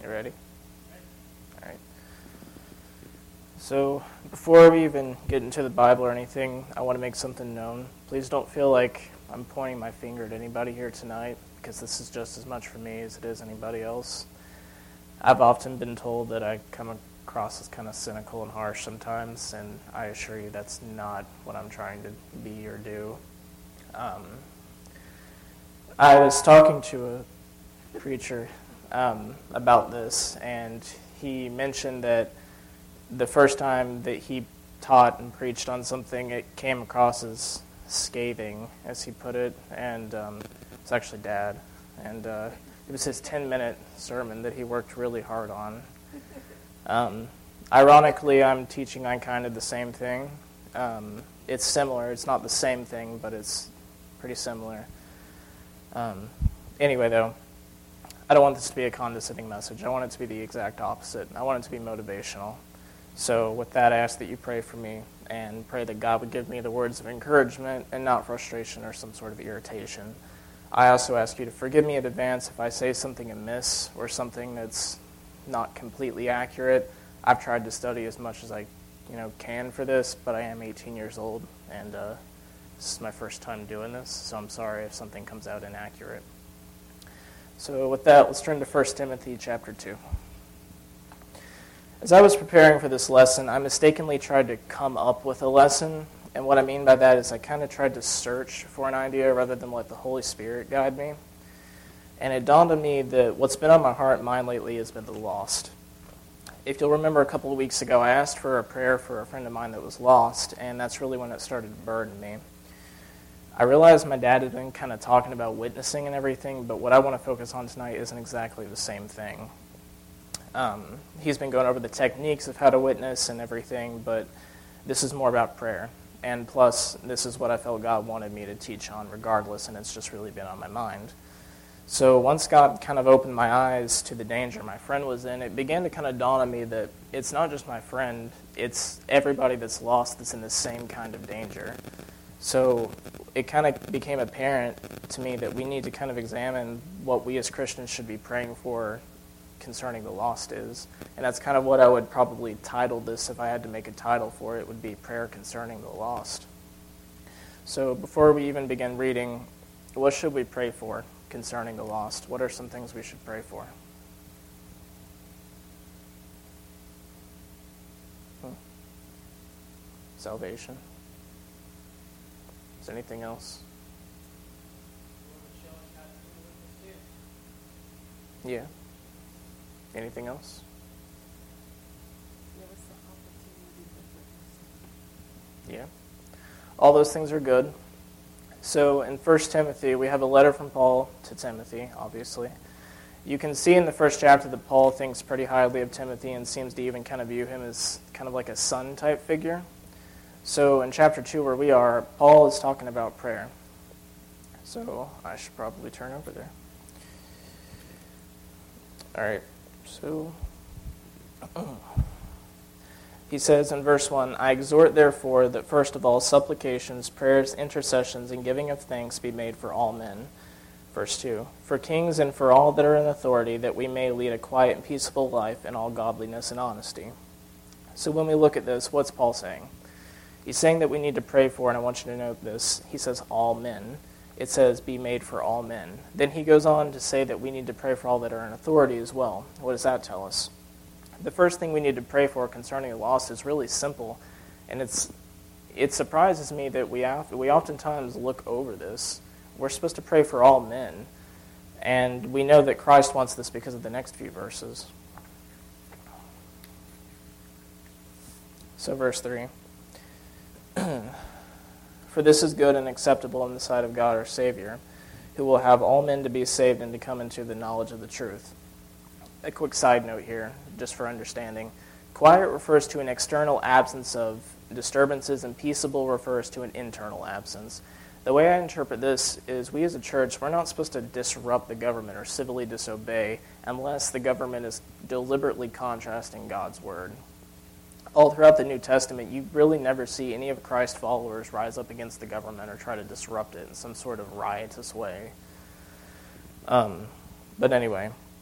You ready? All right. So before we even get into the Bible or anything, I want to make something known. Please don't feel like I'm pointing my finger at anybody here tonight, because this is just as much for me as it is anybody else. I've often been told that I come across as kind of cynical and harsh sometimes, and I assure you that's not what I'm trying to be or do. I was talking to a preacher about this, and he mentioned that the first time that he taught and preached on something, it came across as scathing, as he put it, and it's actually Dad, and it was his 10-minute sermon that he worked really hard on. Ironically, I'm teaching on kind of the same thing. It's similar. It's not the same thing, but it's pretty similar. Anyway, though, I don't want this to be a condescending message. I want it to be the exact opposite. I want it to be motivational. So with that, I ask that you pray for me and pray that God would give me the words of encouragement and not frustration or some sort of irritation. I also ask you to forgive me in advance if I say something amiss or something that's not completely accurate. I've tried to study as much as I can for this, but I am 18 years old, and this is my first time doing this, so I'm sorry if something comes out inaccurate. So with that, let's turn to 1 Timothy chapter 2. As I was preparing for this lesson, I mistakenly tried to come up with a lesson, and what I mean by that is I kind of tried to search for an idea rather than let the Holy Spirit guide me. And it dawned on me that what's been on my heart and mind lately has been the lost. If you'll remember a couple of weeks ago, I asked for a prayer for a friend of mine that was lost, and that's really when it started to burden me. I realized my dad had been kind of talking about witnessing and everything, but what I want to focus on tonight isn't exactly the same thing. He's been going over the techniques of how to witness and everything, but this is more about prayer. And plus, this is what I felt God wanted me to teach on regardless, and it's just really been on my mind. So once God kind of opened my eyes to the danger my friend was in, it began to kind of dawn on me that it's not just my friend, it's everybody that's lost that's in the same kind of danger. So it kind of became apparent to me that we need to kind of examine what we as Christians should be praying for concerning the lost is. And that's kind of what I would probably title this if I had to make a title for it, would be Prayer Concerning the Lost. So before we even begin reading, what should we pray for concerning the lost? What are some things we should pray for? Salvation. Is there anything else? Yeah. Anything else? Yeah. All those things are good. So in 1 Timothy, we have a letter from Paul to Timothy, obviously. You can see in the first chapter that Paul thinks pretty highly of Timothy and seems to even kind of view him as kind of like a son-type figure. So in chapter 2, where we are, Paul is talking about prayer. So I should probably turn over there. All right. So he says in verse 1, I exhort therefore that first of all supplications, prayers, intercessions, and giving of thanks be made for all men. Verse 2, for kings and for all that are in authority, that we may lead a quiet and peaceable life in all godliness and honesty. So when we look at this, what's Paul saying? He's saying that we need to pray for, and I want you to note this, he says all men. It says be made for all men. Then he goes on to say that we need to pray for all that are in authority as well. What does that tell us? The first thing we need to pray for concerning the lost is really simple, and it surprises me that we oftentimes look over this. We're supposed to pray for all men, and we know that Christ wants this because of the next few verses. So verse 3. For this is good and acceptable in the sight of God our Savior, who will have all men to be saved and to come into the knowledge of the truth. A quick side note here, just for understanding. Quiet refers to an external absence of disturbances, and peaceable refers to an internal absence. The way I interpret this is we as a church, we're not supposed to disrupt the government or civilly disobey unless the government is deliberately contrasting God's word. All throughout the New Testament, you really never see any of Christ's followers rise up against the government or try to disrupt it in some sort of riotous way. But anyway,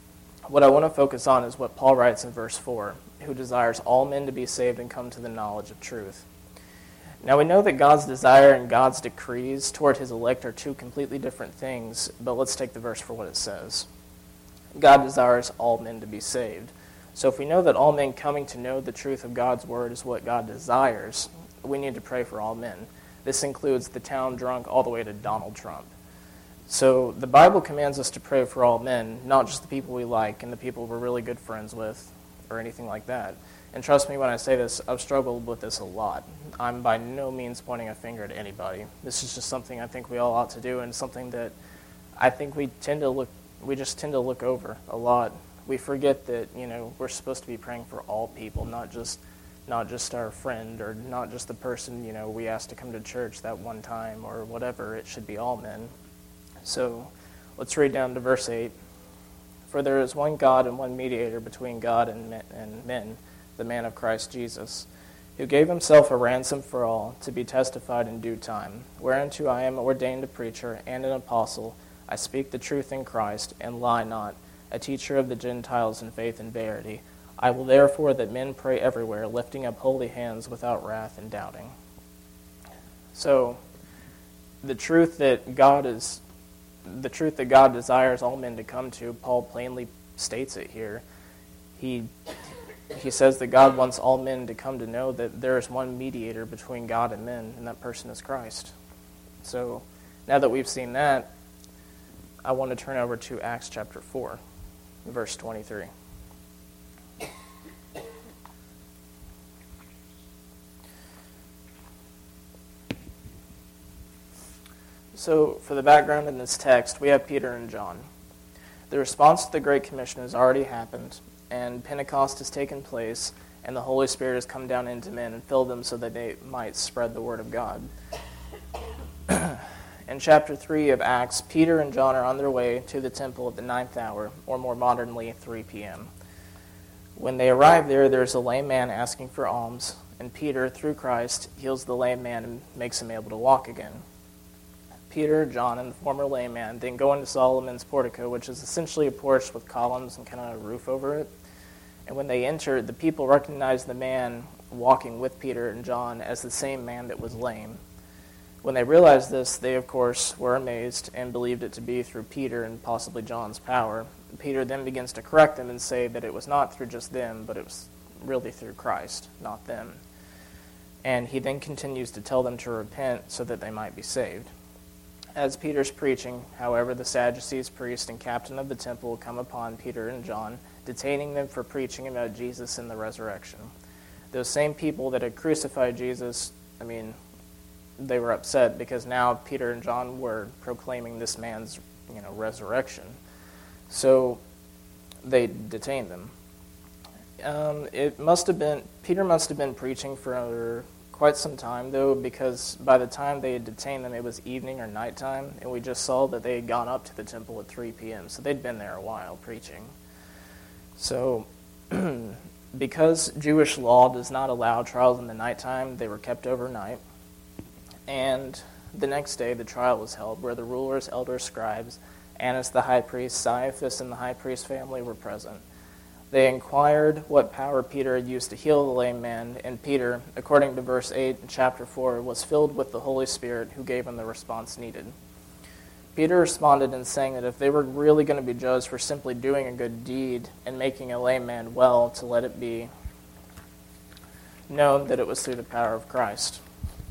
what I want to focus on is what Paul writes in verse 4, who desires all men to be saved and come to the knowledge of truth. Now we know that God's desire and God's decrees toward his elect are two completely different things, but let's take the verse for what it says. God desires all men to be saved. So if we know that all men coming to know the truth of God's word is what God desires, we need to pray for all men. This includes the town drunk all the way to Donald Trump. So the Bible commands us to pray for all men, not just the people we like and the people we're really good friends with or anything like that. And trust me when I say this, I've struggled with this a lot. I'm by no means pointing a finger at anybody. This is just something I think we all ought to do, and something that I think we just tend to look over a lot. We forget that, we're supposed to be praying for all people, not just our friend or not just the person, we asked to come to church that one time or whatever. It should be all men. So let's read down to verse 8. For there is one God and one mediator between God and men, the man of Christ Jesus, who gave himself a ransom for all, to be testified in due time, whereunto I am ordained a preacher and an apostle. I speak the truth in Christ, and lie not, a teacher of the Gentiles in faith and verity. I will therefore that men pray everywhere, lifting up holy hands without wrath and doubting. So, the truth that God desires all men to come to, Paul plainly states it here. He says that God wants all men to come to know that there is one mediator between God and men, and that person is Christ. So, now that we've seen that, I want to turn over to Acts chapter 4, verse 23. So, for the background in this text, we have Peter and John. The response to the Great Commission has already happened, and Pentecost has taken place, and the Holy Spirit has come down into men and filled them so that they might spread the word of God. In chapter 3 of Acts, Peter and John are on their way to the temple at the 9th hour, or more modernly, 3 p.m. When they arrive there, there's a lame man asking for alms, and Peter, through Christ, heals the lame man and makes him able to walk again. Peter, John, and the former lame man then go into Solomon's portico, which is essentially a porch with columns and kind of a roof over it. And when they enter, the people recognize the man walking with Peter and John as the same man that was lame. When they realized this, they, of course, were amazed and believed it to be through Peter and possibly John's power. Peter then begins to correct them and say that it was not through just them, but it was really through Christ, not them. And he then continues to tell them to repent so that they might be saved. As Peter's preaching, however, the Sadducees, priest, and captain of the temple come upon Peter and John, detaining them for preaching about Jesus and the resurrection. Those same people that had crucified Jesus, they were upset because now Peter and John were proclaiming this man's, resurrection. So they detained them. Peter must have been preaching for quite some time, though, because by the time they had detained them, it was evening or nighttime, and we just saw that they had gone up to the temple at 3 p.m., so they'd been there a while preaching. So, because Jewish law does not allow trials in the nighttime, they were kept overnight, and the next day the trial was held, where the rulers, elders, scribes, Annas the high priest, Caiaphas, and the high priest family were present. They inquired what power Peter had used to heal the lame man, and Peter, according to verse 8 in chapter 4, was filled with the Holy Spirit, who gave him the response needed. Peter responded in saying that if they were really going to be judged for simply doing a good deed and making a lame man well, to let it be known that it was through the power of Christ,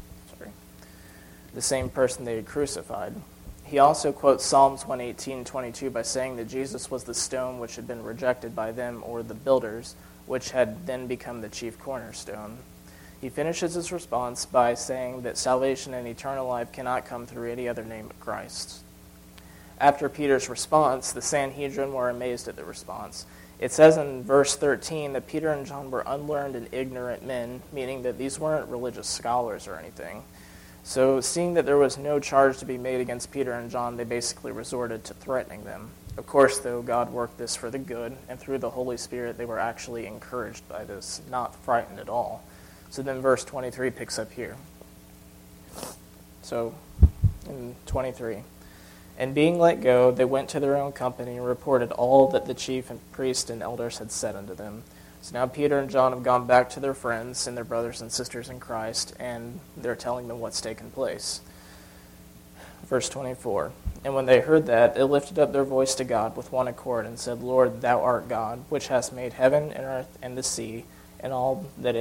the same person they had crucified. He also quotes Psalms 118:22 by saying that Jesus was the stone which had been rejected by them, or the builders, which had then become the chief cornerstone. He finishes his response by saying that salvation and eternal life cannot come through any other name but Christ. After Peter's response, the Sanhedrin were amazed at the response. It says in verse 13 that Peter and John were unlearned and ignorant men, meaning that these weren't religious scholars or anything. So, seeing that there was no charge to be made against Peter and John, they basically resorted to threatening them. Of course, though, God worked this for the good, and through the Holy Spirit, they were actually encouraged by this, not frightened at all. So then verse 23 picks up here. So, in 23, And being let go, they went to their own company and reported all that the chief and priest and elders had said unto them. So now Peter and John have gone back to their friends and their brothers and sisters in Christ, and they're telling them what's taken place. Verse 24, and when they heard that, they lifted up their voice to God with one accord and said, Lord, thou art God, which hast made heaven and earth and the sea, and all that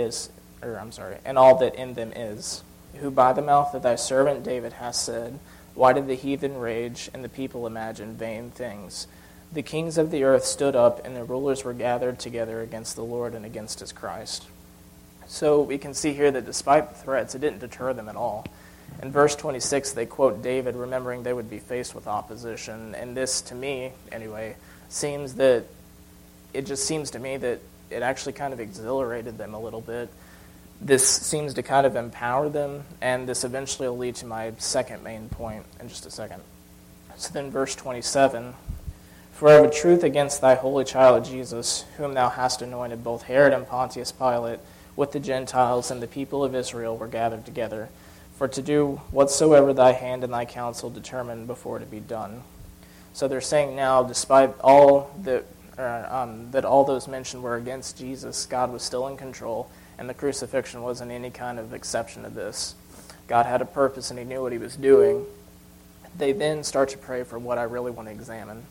in them is, who by the mouth of thy servant David hast said, why did the heathen rage and the people imagine vain things? The kings of the earth stood up, and the rulers were gathered together against the Lord and against his Christ. So we can see here that despite the threats, it didn't deter them at all. In verse 26, they quote David, remembering they would be faced with opposition. And this, to me, anyway, seems to me that it actually kind of exhilarated them a little bit. This seems to kind of empower them, and this eventually will lead to my second main point in just a second. So then verse 27, for of a truth against thy holy child Jesus, whom thou hast anointed, both Herod and Pontius Pilate, with the Gentiles and the people of Israel were gathered together, for to do whatsoever thy hand and thy counsel determined before to be done. So they're saying now, despite all that all those mentioned were against Jesus, God was still in control, and the crucifixion wasn't any kind of exception to this. God had a purpose, and he knew what he was doing. They then start to pray for what I really want to examine.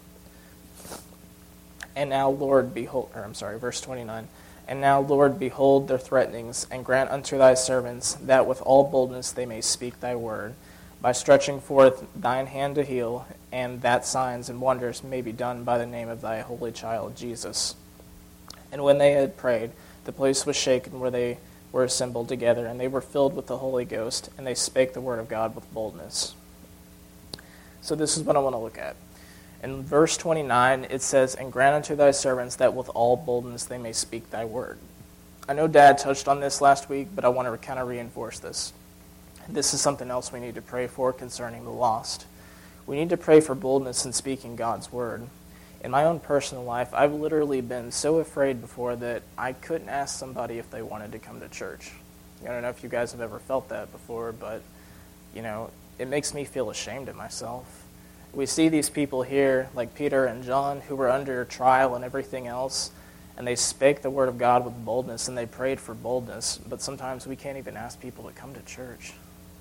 And now, Lord, behold, verse 29. And now, Lord, behold their threatenings, and grant unto thy servants that with all boldness they may speak thy word, by stretching forth thine hand to heal, and that signs and wonders may be done by the name of thy holy child Jesus. And when they had prayed, the place was shaken where they were assembled together, and they were filled with the Holy Ghost, and they spake the word of God with boldness. So this is what I want to look at. In verse 29, it says, and grant unto thy servants that with all boldness they may speak thy word. I know Dad touched on this last week, but I want to kind of reinforce this. This is something else we need to pray for concerning the lost. We need to pray for boldness in speaking God's word. In my own personal life, I've literally been so afraid before that I couldn't ask somebody if they wanted to come to church. I don't know if you guys have ever felt that before, but, it makes me feel ashamed of myself. We see these people here, like Peter and John, who were under trial and everything else, and they spake the word of God with boldness, and they prayed for boldness, but sometimes we can't even ask people to come to church.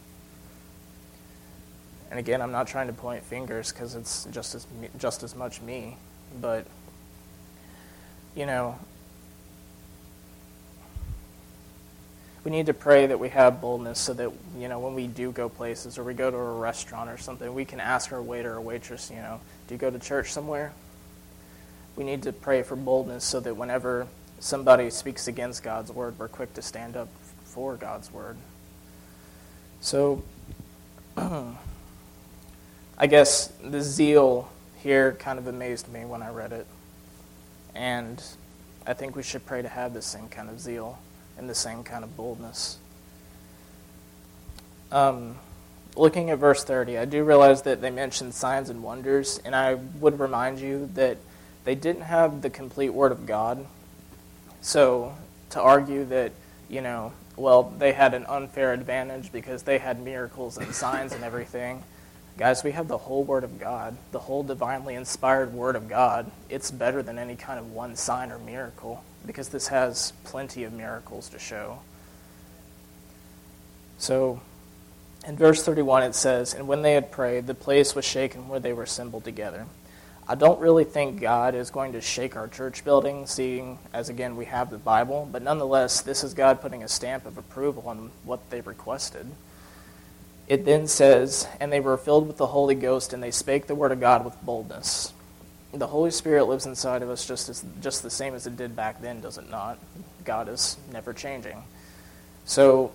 And again, I'm not trying to point fingers because it's just as much me, but, we need to pray that we have boldness so that, when we do go places or we go to a restaurant or something, we can ask our waiter or waitress, do you go to church somewhere? We need to pray for boldness so that whenever somebody speaks against God's word, we're quick to stand up for God's word. So, I guess the zeal here kind of amazed me when I read it. And I think we should pray to have the same kind of zeal and the same kind of boldness. Looking at verse 30, I do realize that they mentioned signs and wonders, and I would remind you that they didn't have the complete Word of God. So to argue that, they had an unfair advantage because they had miracles and signs and everything. Guys, we have the whole Word of God, the whole divinely inspired Word of God. It's better than any kind of one sign or miracle because this has plenty of miracles to show. So, in verse 31 it says, and when they had prayed, the place was shaken where they were assembled together. I don't really think God is going to shake our church building, seeing as, again, we have the Bible, but nonetheless, this is God putting a stamp of approval on what they requested. It then says, and they were filled with the Holy Ghost, and they spake the word of God with boldness. The Holy Spirit lives inside of us just the same as it did back then, does it not? God is never changing. So,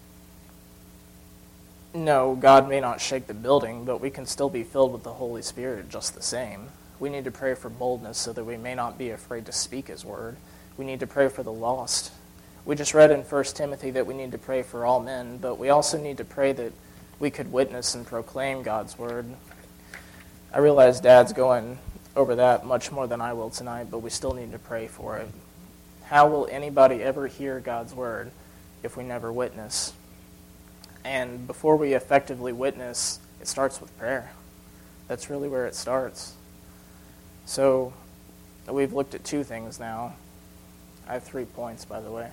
no, God may not shake the building, but we can still be filled with the Holy Spirit just the same. We need to pray for boldness so that we may not be afraid to speak His word. We need to pray for the lost. We just read in 1 Timothy that we need to pray for all men, but we also need to pray that we could witness and proclaim God's word. I realize Dad's going over that much more than I will tonight, but we still need to pray for it. How will anybody ever hear God's word if we never witness? And before we effectively witness, it starts with prayer. That's really where it starts. So we've looked at two things now. I have 3 points, by the way.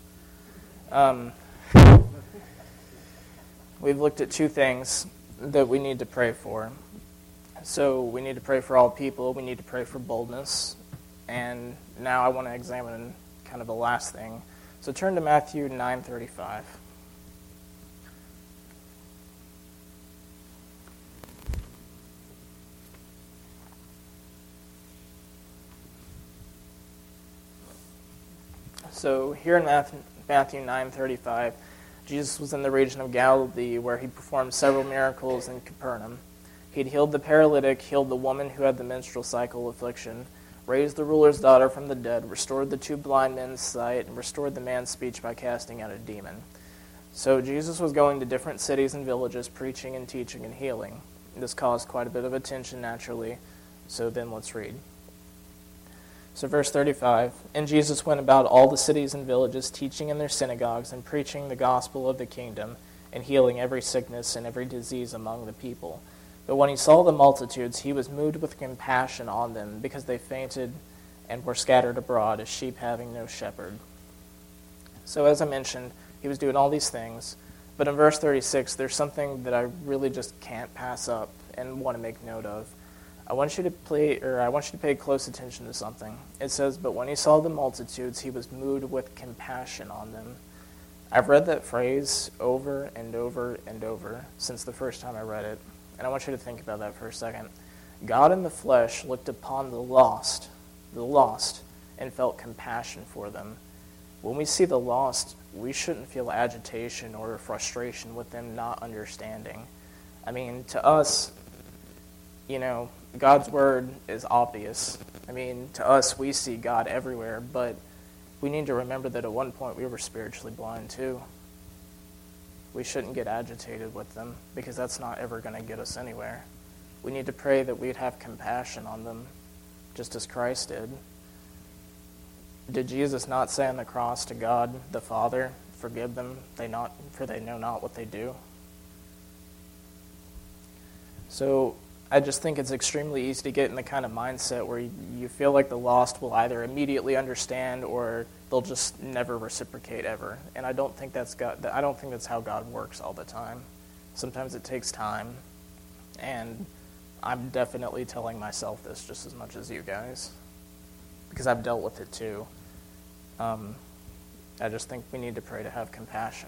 We've looked at two things that we need to pray for. So we need to pray for all people. We need to pray for boldness. And now I want to examine kind of the last thing. So turn to Matthew 9:35. So here in Matthew 9:35, Jesus was in the region of Galilee where he performed several miracles in Capernaum. He'd healed the paralytic, healed the woman who had the menstrual cycle affliction, raised the ruler's daughter from the dead, restored the 2 blind men's sight, and restored the man's speech by casting out a demon. So Jesus was going to different cities and villages, preaching and teaching and healing. This caused quite a bit of attention naturally. So then let's read. So verse 35, and Jesus went about all the cities and villages, teaching in their synagogues and preaching the gospel of the kingdom and healing every sickness and every disease among the people. But when he saw the multitudes, he was moved with compassion on them because they fainted and were scattered abroad as sheep having no shepherd. So as I mentioned, he was doing all these things. But in verse 36, there's something that I really just can't pass up and want to make note of. I want you to pay close attention to something. It says, but when he saw the multitudes, he was moved with compassion on them. I've read that phrase over and over and over since the first time I read it. And I want you to think about that for a second. God in the flesh looked upon the lost, and felt compassion for them. When we see the lost, we shouldn't feel agitation or frustration with them not understanding. I mean, to us, God's word is obvious. I mean, to us, we see God everywhere, but we need to remember that at one point we were spiritually blind too. We shouldn't get agitated with them because that's not ever going to get us anywhere. We need to pray that we'd have compassion on them, just as Christ did. Did Jesus not say on the cross to God the Father, forgive them, for they know not what they do? So I just think it's extremely easy to get in the kind of mindset where you feel like the lost will either immediately understand or they'll just never reciprocate ever. And I don't think that's how God works all the time. Sometimes it takes time, and I'm definitely telling myself this just as much as you guys, because I've dealt with it too. I just think we need to pray to have compassion.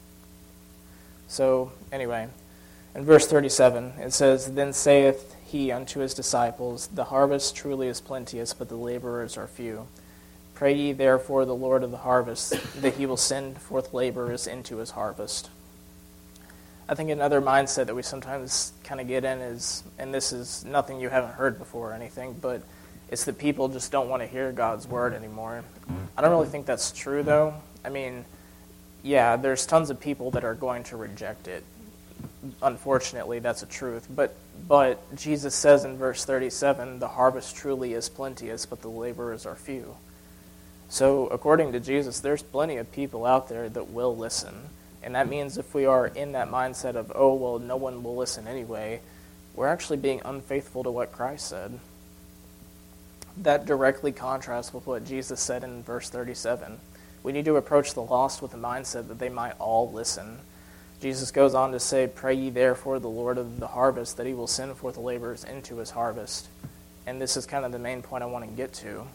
So anyway, in verse 37, it says, then saith he unto his disciples, the harvest truly is plenteous, but the laborers are few. Pray ye therefore the Lord of the harvest, that he will send forth laborers into his harvest. I think another mindset that we sometimes kind of get in is, and this is nothing you haven't heard before or anything, but it's that people just don't want to hear God's word anymore. I don't really think that's true, though. I mean, yeah, there's tons of people that are going to reject it. Unfortunately, that's a truth. But Jesus says in verse 37, the harvest truly is plenteous, but the laborers are few. So according to Jesus, there's plenty of people out there that will listen. And that means if we are in that mindset of, oh, well, no one will listen anyway, we're actually being unfaithful to what Christ said. That directly contrasts with what Jesus said in verse 37. We need to approach the lost with a mindset that they might all listen. Jesus goes on to say, pray ye therefore the Lord of the harvest, that he will send forth laborers into his harvest. And this is kind of the main point I want to get to.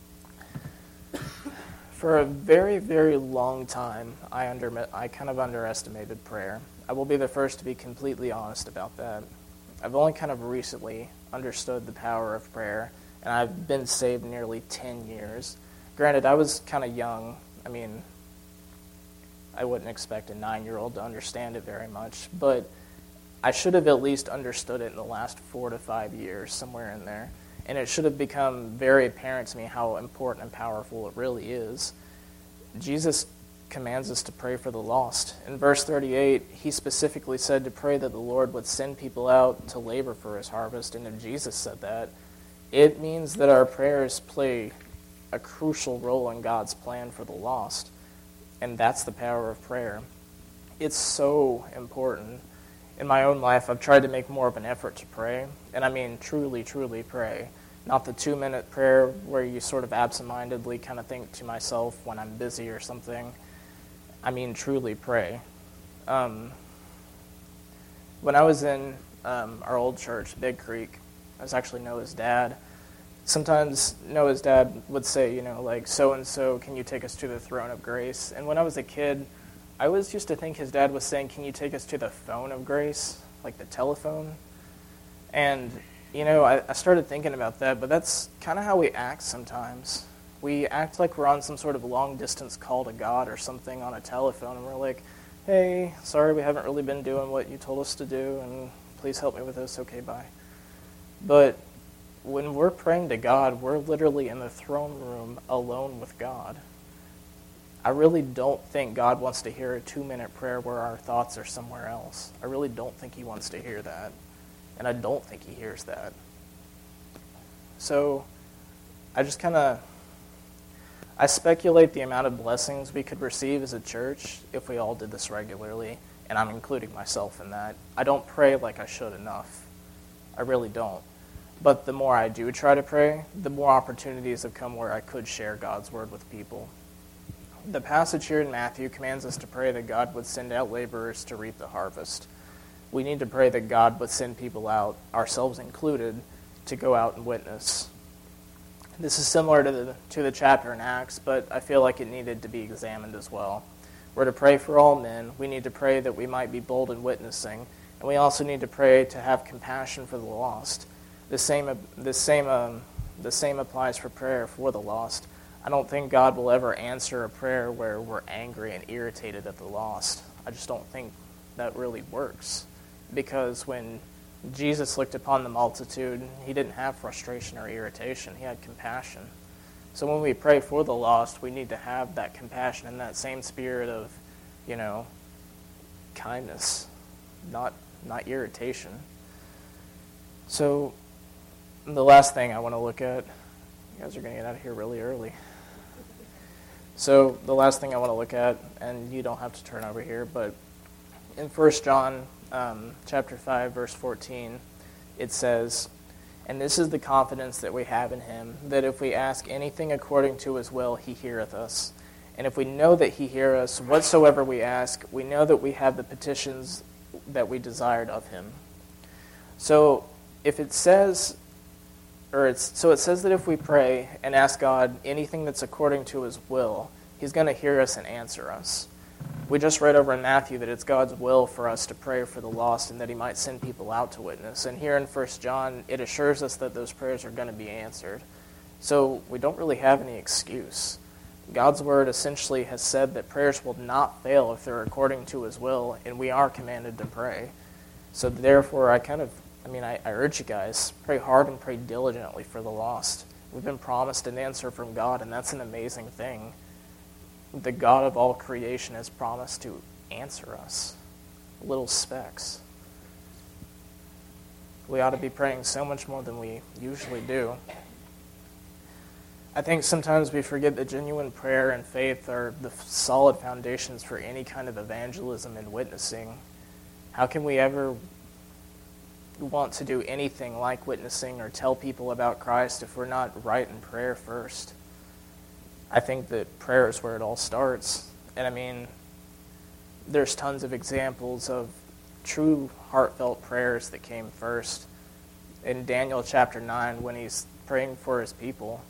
For a very, very long time, I kind of underestimated prayer. I will be the first to be completely honest about that. I've only kind of recently understood the power of prayer, and I've been saved nearly 10 years. Granted, I was kind of young. I mean, I wouldn't expect a 9-year-old to understand it very much, but I should have at least understood it in the last 4 to 5 years, somewhere in there. And it should have become very apparent to me how important and powerful it really is. Jesus commands us to pray for the lost. In verse 38, he specifically said to pray that the Lord would send people out to labor for his harvest. And if Jesus said that, it means that our prayers play a crucial role in God's plan for the lost. And that's the power of prayer. It's so important. in my own life, I've tried to make more of an effort to pray. And I mean truly, truly pray. Not the 2-minute prayer where you sort of absentmindedly kind of think to myself when I'm busy or something. I mean truly pray. When I was in our old church, Big Creek, I was actually Noah's dad. Sometimes Noah's dad would say, like, so-and-so, can you take us to the throne of grace? And when I was a kid, I always used to think his dad was saying, can you take us to the phone of grace, like the telephone? And, I started thinking about that, but that's kind of how we act sometimes. We act like we're on some sort of long-distance call to God or something on a telephone, and we're like, hey, sorry, we haven't really been doing what you told us to do, and please help me with this, okay, bye. But when we're praying to God, we're literally in the throne room alone with God. I really don't think God wants to hear a 2-minute prayer where our thoughts are somewhere else. I really don't think he wants to hear that. And I don't think he hears that. So I speculate the amount of blessings we could receive as a church if we all did this regularly, and I'm including myself in that. I don't pray like I should enough. I really don't. But the more I do try to pray, the more opportunities have come where I could share God's word with people. The passage here in Matthew commands us to pray that God would send out laborers to reap the harvest. We need to pray that God would send people out, ourselves included, to go out and witness. This is similar to the chapter in Acts, but I feel like it needed to be examined as well. We're to pray for all men. We need to pray that we might be bold in witnessing, and we also need to pray to have compassion for the lost. The same applies for prayer for the lost. I don't think God will ever answer a prayer where we're angry and irritated at the lost. I just don't think that really works. Because when Jesus looked upon the multitude, he didn't have frustration or irritation. He had compassion. So when we pray for the lost, we need to have that compassion and that same spirit of, kindness, not irritation. So the last thing I want to look at, you guys are going to get out of here really early. So the last thing I want to look at, and you don't have to turn over here, but in 1 John chapter 5, verse 14, it says, "And this is the confidence that we have in him, that if we ask anything according to his will, he heareth us. And if we know that he heareth us, whatsoever we ask, we know that we have the petitions that we desired of him." So if it says, it says that if we pray and ask God anything that's according to his will, he's going to hear us and answer us. We just read over in Matthew that it's God's will for us to pray for the lost and that he might send people out to witness. And here in 1 John, it assures us that those prayers are going to be answered. So we don't really have any excuse. God's word essentially has said that prayers will not fail if they're according to his will, and we are commanded to pray. So therefore, I urge you guys, pray hard and pray diligently for the lost. We've been promised an answer from God, and that's an amazing thing. The God of all creation has promised to answer us. Little specks. We ought to be praying so much more than we usually do. I think sometimes we forget that genuine prayer and faith are the solid foundations for any kind of evangelism and witnessing. How can we ever want to do anything like witnessing or tell people about Christ if we're not right in prayer first? I think that prayer is where it all starts. And there's tons of examples of true heartfelt prayers that came first. In Daniel chapter 9, when he's praying for his people,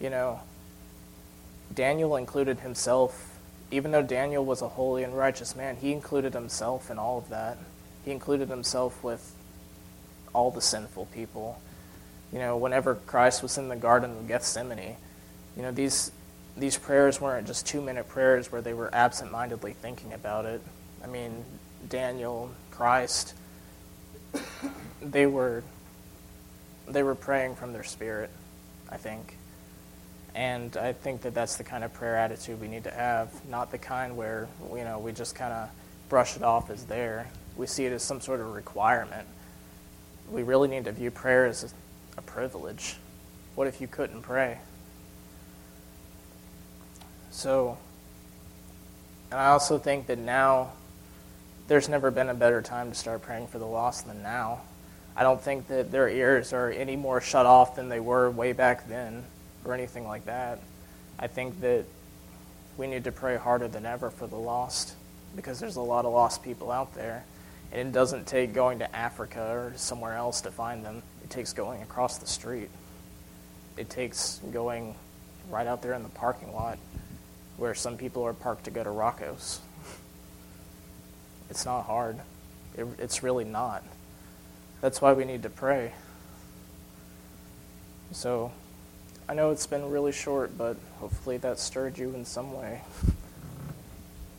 Daniel included himself. Even though Daniel was a holy and righteous man, he included himself in all of that. He included himself with all the sinful people. Whenever Christ was in the Garden of Gethsemane, these prayers weren't just 2-minute prayers where they were absent-mindedly thinking about it. Daniel, Christ, they were praying from their spirit, I think. And I think that that's the kind of prayer attitude we need to have, not the kind where, we just kind of brush it off as there. We see it as some sort of requirement. We really need to view prayer as a privilege. What if you couldn't pray? So, and I also think that now there's never been a better time to start praying for the lost than now. I don't think that their ears are any more shut off than they were way back then or anything like that. I think that we need to pray harder than ever for the lost because there's a lot of lost people out there. And it doesn't take going to Africa or somewhere else to find them. It takes going across the street. It takes going right out there in the parking lot where some people are parked to go to Rocco's. It's not hard. It's really not. That's why we need to pray. So, I know it's been really short, but hopefully that stirred you in some way.